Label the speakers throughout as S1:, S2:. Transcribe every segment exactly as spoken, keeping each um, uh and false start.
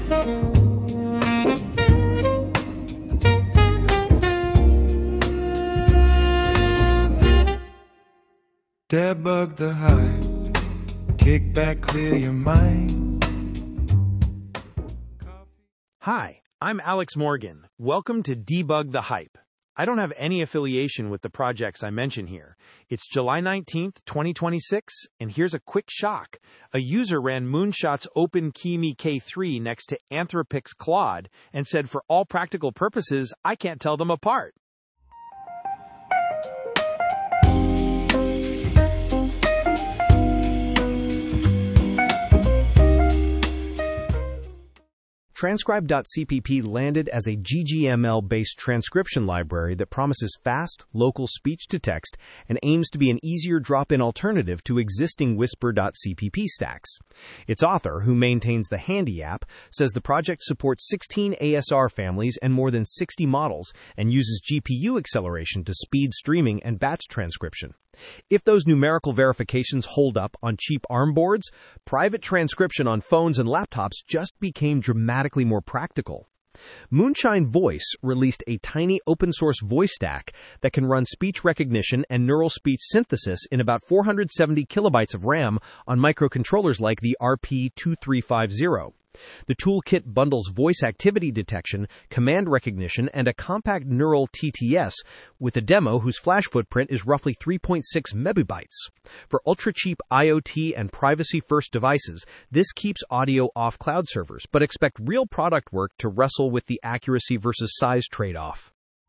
S1: Debug the hype. Kick back, clear your mind.
S2: Hi, I'm Alex Morgan. Welcome to Debug the Hype. I don't have any affiliation with the projects I mention here. It's July nineteenth, twenty twenty-six, and here's a quick shock. A user ran Moonshot's OpenKeyMe K three next to Anthropic's Claude and said, for all practical purposes, I can't tell them apart. Transcribe dot c p p landed as a G G M L-based transcription library that promises fast, local speech-to-text and aims to be an easier drop-in alternative to existing Whisper dot c p p stacks. Its author, who maintains the Handy app, says the project supports sixteen A S R families and more than sixty models and uses G P U acceleration to speed streaming and batch transcription. If those numerical verifications hold up on cheap ARM boards, private transcription on phones and laptops just became dramatically more practical. Moonshine Voice released a tiny open-source voice stack that can run speech recognition and neural speech synthesis in about four hundred seventy kilobytes of RAM on microcontrollers like the R P two three five zero. The toolkit bundles voice activity detection, command recognition, and a compact neural T T S with a demo whose flash footprint is roughly three point six megabytes. For ultra-cheap IoT and privacy-first devices, this keeps audio off cloud servers, but expect real product work to wrestle with the accuracy versus size trade-off.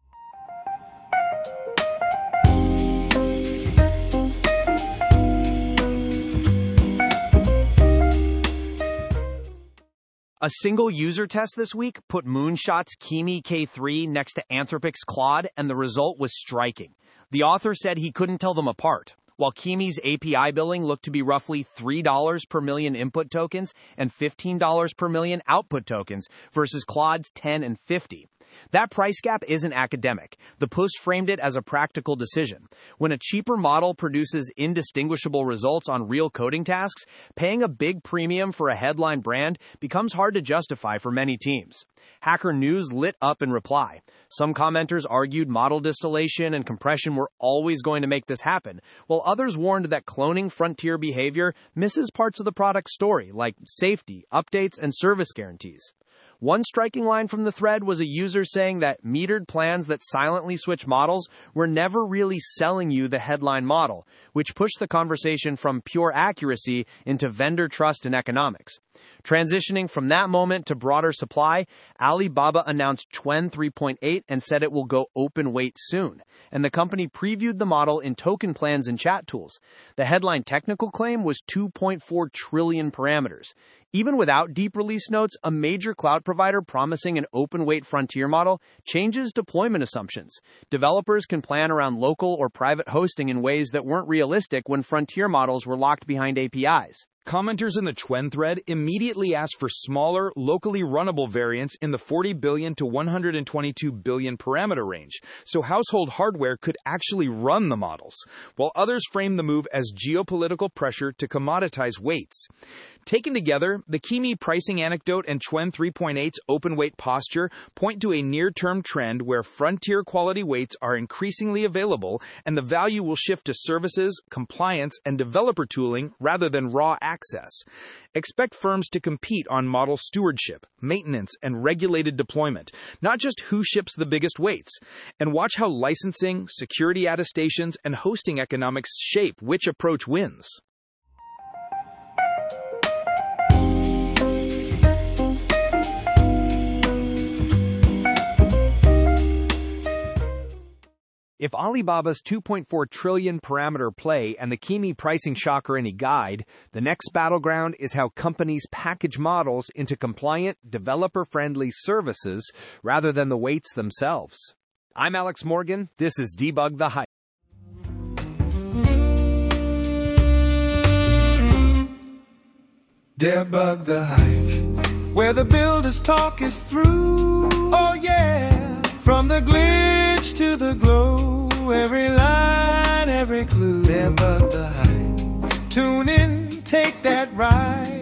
S2: A single user test this week put Moonshot's KeyMe K three next to Anthropic's Claude, and the result was striking. The author said he couldn't tell them apart. While KeyMe's A P I billing looked to be roughly three dollars per million input tokens and fifteen dollars per million output tokens versus Claude's ten and fifty. That price gap isn't academic. The Post framed it as a practical decision. When a cheaper model produces indistinguishable results on real coding tasks, paying a big premium for a headline brand becomes hard to justify for many teams. Hacker News lit up in reply. Some commenters argued model distillation and compression were always going to make this happen, while others warned that cloning frontier behavior misses parts of the product story, like safety, updates, and service guarantees. One striking line from the thread was a user saying that metered plans that silently switch models were never really selling you the headline model, which pushed the conversation from pure accuracy into vendor trust and economics. Transitioning from that moment to broader supply, Alibaba announced Chuan three point eight and said it will go open weight soon, and the company previewed the model in token plans and chat tools. The headline technical claim was two point four trillion parameters. Even without deep release notes, a major cloud provider promising an open-weight frontier model changes deployment assumptions. Developers can plan around local or private hosting in ways that weren't realistic when frontier models were locked behind A P Is. Commenters in the Chuan thread immediately asked for smaller, locally runnable variants in the forty billion to one hundred twenty-two billion parameter range, so household hardware could actually run the models, while others framed the move as geopolitical pressure to commoditize weights. Taken together, the KeyMe pricing anecdote and Chuan three point eight's open-weight posture point to a near-term trend where frontier-quality weights are increasingly available, and the value will shift to services, compliance, and developer tooling rather than raw access. Access. Expect firms to compete on model stewardship, maintenance, and regulated deployment, not just who ships the biggest weights. And watch how licensing, security attestations, and hosting economics shape which approach wins. If Alibaba's two point four trillion parameter play and the KeyMe pricing shock are any guide, the next battleground is how companies package models into compliant, developer-friendly services rather than the weights themselves. I'm Alex Morgan. This is Debug the Hype.
S1: Debug the Hype, where the builders talk it through. Oh yeah, from the glitch to the glow, every line, every clue. Debug the Hype. Tune in, take that ride.